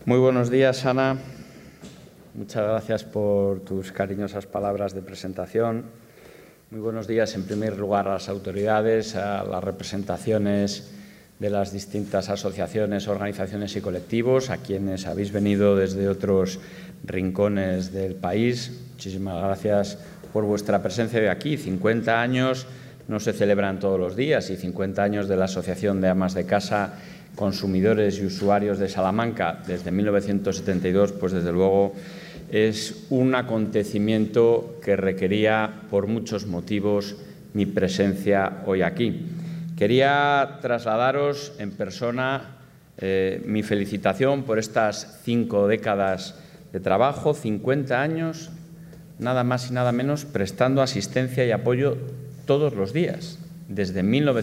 Muy buenos días, Ana. Muchas gracias por tus cariñosas palabras de presentación. Muy buenos días, en primer lugar, a las autoridades, a las representaciones de las distintas asociaciones, organizaciones y colectivos, a quienes habéis venido desde otros rincones del país. Muchísimas gracias por vuestra presencia hoy aquí. 50 años no se celebran todos los días y 50 años de la Asociación de Amas de Casa, Consumidores y Usuarios de Salamanca desde 1972, pues desde luego es un acontecimiento que requería por muchos motivos mi presencia hoy aquí. Quería trasladaros en persona mi felicitación por estas 5 décadas de trabajo, 50 años, nada más y nada menos, prestando asistencia y apoyo todos los días, desde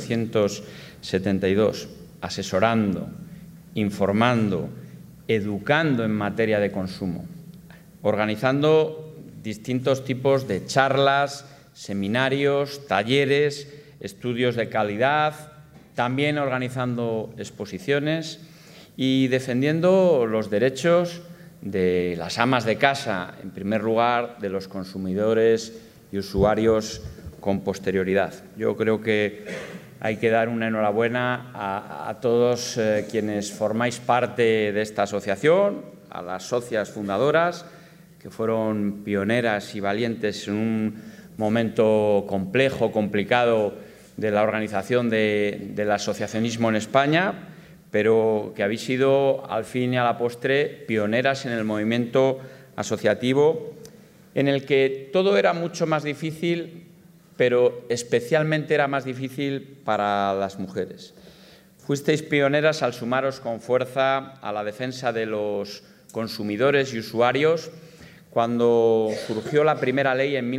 1972, asesorando, informando, educando en materia de consumo, organizando distintos tipos de charlas, seminarios, talleres, estudios de calidad, también organizando exposiciones y defendiendo los derechos de las amas de casa, en primer lugar, de los consumidores y usuarios con posterioridad. Yo creo que hay que dar una enhorabuena a todos quienes formáis parte de esta asociación, a las socias fundadoras, que fueron pioneras y valientes en un momento complejo, complicado de la organización del asociacionismo en España, pero que habéis sido, al fin y a la postre, pioneras en el movimiento asociativo, en el que todo era mucho más difícil, pero especialmente era más difícil para las mujeres. Fuisteis pioneras al sumaros con fuerza a la defensa de los consumidores y usuarios cuando surgió la primera ley en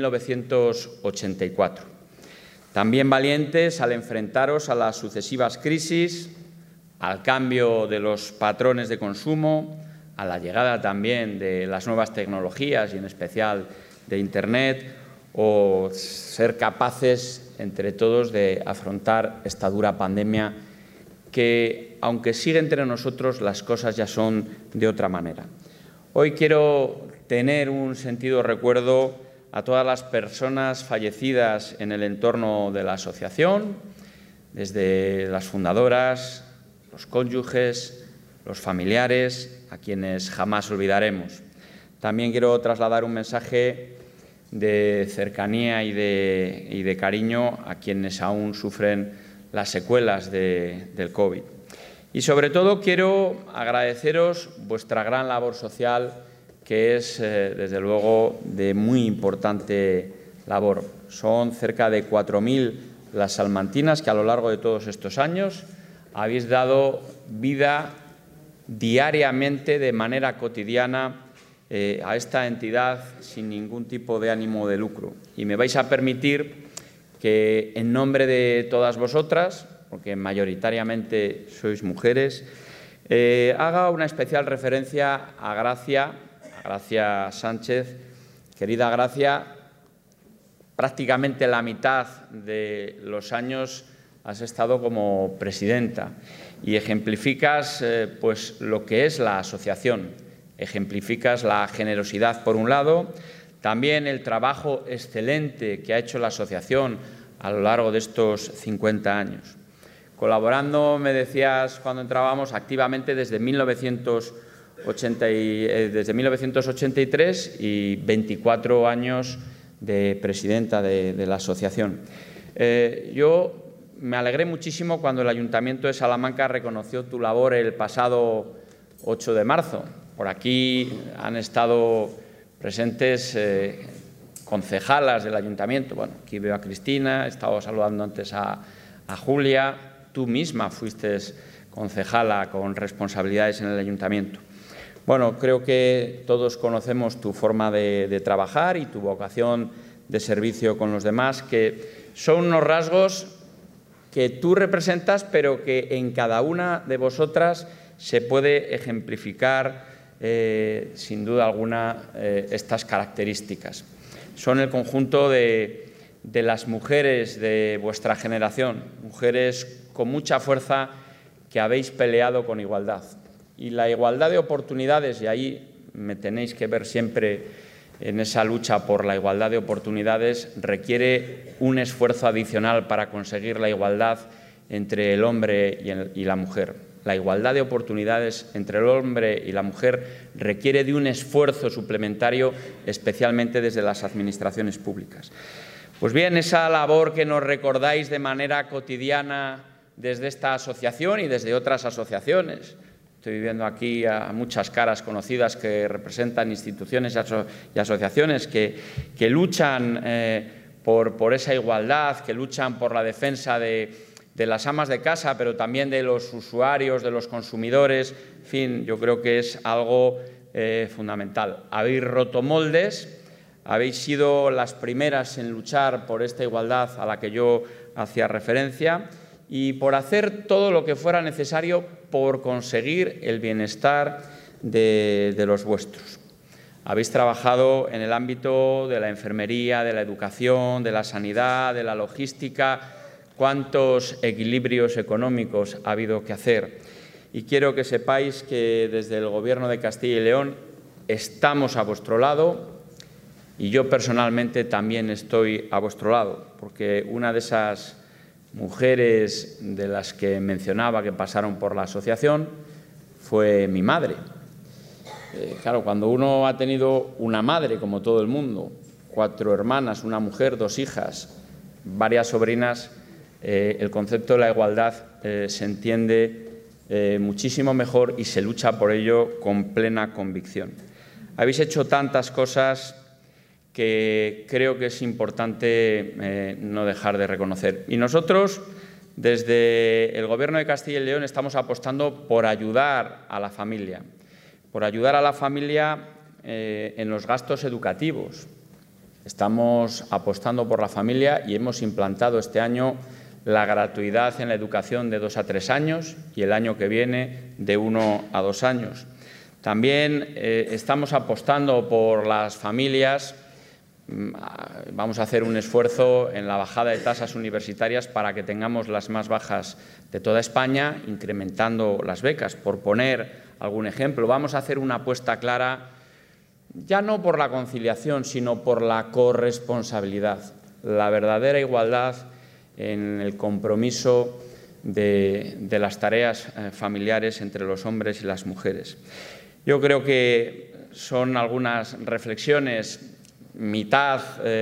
1984. También valientes al enfrentaros a las sucesivas crisis, al cambio de los patrones de consumo, a la llegada también de las nuevas tecnologías y en especial de Internet, o ser capaces entre todos de afrontar esta dura pandemia que, aunque sigue entre nosotros, las cosas ya son de otra manera. Hoy quiero tener un sentido recuerdo a todas las personas fallecidas en el entorno de la asociación, desde las fundadoras, los cónyuges, los familiares, a quienes jamás olvidaremos. También quiero trasladar un mensaje de cercanía y de cariño a quienes aún sufren las secuelas del COVID. Y sobre todo quiero agradeceros vuestra gran labor social, que es, desde luego, de muy importante labor. Son cerca de 4.000 las salmantinas que a lo largo de todos estos años habéis dado vida diariamente, de manera cotidiana, a esta entidad sin ningún tipo de ánimo de lucro. Y me vais a permitir que, en nombre de todas vosotras, porque mayoritariamente sois mujeres, haga una especial referencia a Gracia Sánchez. Querida Gracia, prácticamente la mitad de los años has estado como presidenta y ejemplificas pues lo que es la asociación. Ejemplificas la generosidad, por un lado, también el trabajo excelente que ha hecho la asociación a lo largo de estos 50 años. Colaborando, me decías cuando entrábamos, activamente desde 1983 y 24 años de presidenta de la asociación. Yo me alegré muchísimo cuando el Ayuntamiento de Salamanca reconoció tu labor el pasado 8 de marzo. Por aquí han estado presentes concejalas del Ayuntamiento. Bueno, aquí veo a Cristina, he estado saludando antes a Julia. Tú misma fuiste concejala con responsabilidades en el Ayuntamiento. Bueno, creo que todos conocemos tu forma de trabajar y tu vocación de servicio con los demás, que son unos rasgos que tú representas, pero que en cada una de vosotras se puede ejemplificar sin duda alguna estas características. Son el conjunto de las mujeres de vuestra generación, mujeres con mucha fuerza que habéis peleado con igualdad, Y la igualdad de oportunidades, y ahí me tenéis que ver siempre en esa lucha por la igualdad de oportunidades, requiere un esfuerzo adicional para conseguir la igualdad entre el hombre y la mujer. La igualdad de oportunidades entre el hombre y la mujer requiere de un esfuerzo suplementario, especialmente desde las administraciones públicas. Pues bien, esa labor que nos recordáis de manera cotidiana desde esta asociación y desde otras asociaciones. Estoy viendo aquí a muchas caras conocidas que representan instituciones y asociaciones que luchan por esa igualdad, que luchan por la defensa de las amas de casa, pero también de los usuarios, de los consumidores. En fin, yo creo que es algo fundamental. Habéis roto moldes, habéis sido las primeras en luchar por esta igualdad a la que yo hacía referencia y por hacer todo lo que fuera necesario por conseguir el bienestar de los vuestros. Habéis trabajado en el ámbito de la enfermería, de la educación, de la sanidad, de la logística. ¿Cuántos equilibrios económicos ha habido que hacer? Y quiero que sepáis que desde el Gobierno de Castilla y León estamos a vuestro lado y yo personalmente también estoy a vuestro lado, porque una de esas mujeres de las que mencionaba que pasaron por la asociación fue mi madre. Claro, cuando uno ha tenido una madre, como todo el mundo, 4 hermanas, una mujer, 2 hijas, varias sobrinas, el concepto de la igualdad se entiende muchísimo mejor y se lucha por ello con plena convicción. Habéis hecho tantas cosas que creo que es importante no dejar de reconocer. Y nosotros, desde el Gobierno de Castilla y León, estamos apostando por ayudar a la familia, en los gastos educativos. Estamos apostando por la familia y hemos implantado este año la gratuidad en la educación de 2 a 3 años y el año que viene de 1 a 2 años. También estamos apostando por las familias. Vamos a hacer un esfuerzo en la bajada de tasas universitarias para que tengamos las más bajas de toda España, incrementando las becas. Por poner algún ejemplo, vamos a hacer una apuesta clara, ya no por la conciliación, sino por la corresponsabilidad, la verdadera igualdad en el compromiso de las tareas familiares entre los hombres y las mujeres. Yo creo que son algunas reflexiones mitad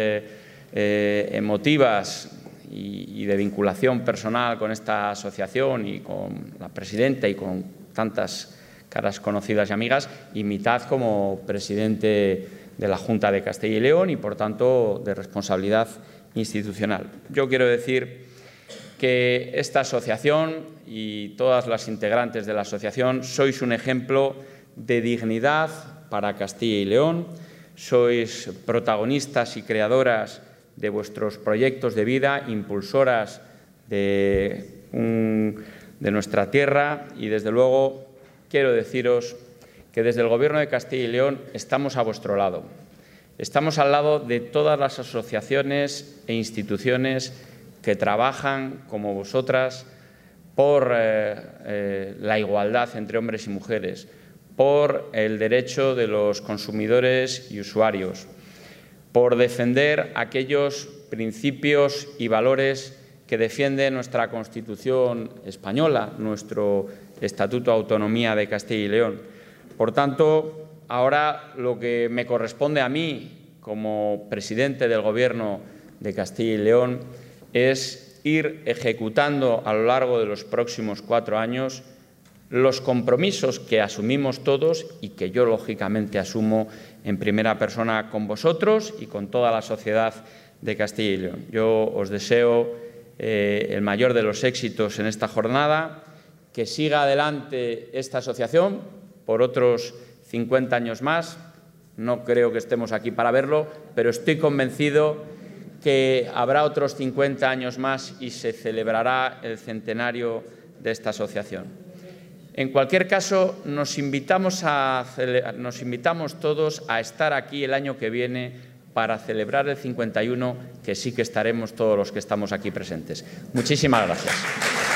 emotivas y de vinculación personal con esta asociación y con la presidenta y con tantas caras conocidas y amigas, y mitad como presidente de la Junta de Castilla y León y, por tanto, de responsabilidad institucional. Yo quiero decir que esta asociación y todas las integrantes de la asociación sois un ejemplo de dignidad para Castilla y León. Sois protagonistas y creadoras de vuestros proyectos de vida, impulsoras de nuestra tierra y, desde luego, quiero deciros que desde el Gobierno de Castilla y León estamos a vuestro lado. Estamos al lado de todas las asociaciones e instituciones que trabajan, como vosotras, por la igualdad entre hombres y mujeres, por el derecho de los consumidores y usuarios, por defender aquellos principios y valores que defiende nuestra Constitución española, nuestro Estatuto de Autonomía de Castilla y León. Por tanto, ahora lo que me corresponde a mí como presidente del Gobierno de Castilla y León es ir ejecutando a lo largo de los próximos 4 años los compromisos que asumimos todos y que yo, lógicamente, asumo en primera persona con vosotros y con toda la sociedad de Castilla y León. Yo os deseo el mayor de los éxitos en esta jornada, que siga adelante esta asociación por otros 50 años más. No creo que estemos aquí para verlo, pero estoy convencido que habrá otros 50 años más y se celebrará el centenario de esta asociación. En cualquier caso, nos invitamos todos a estar aquí el año que viene para celebrar el 51, que sí que estaremos todos los que estamos aquí presentes. Muchísimas gracias.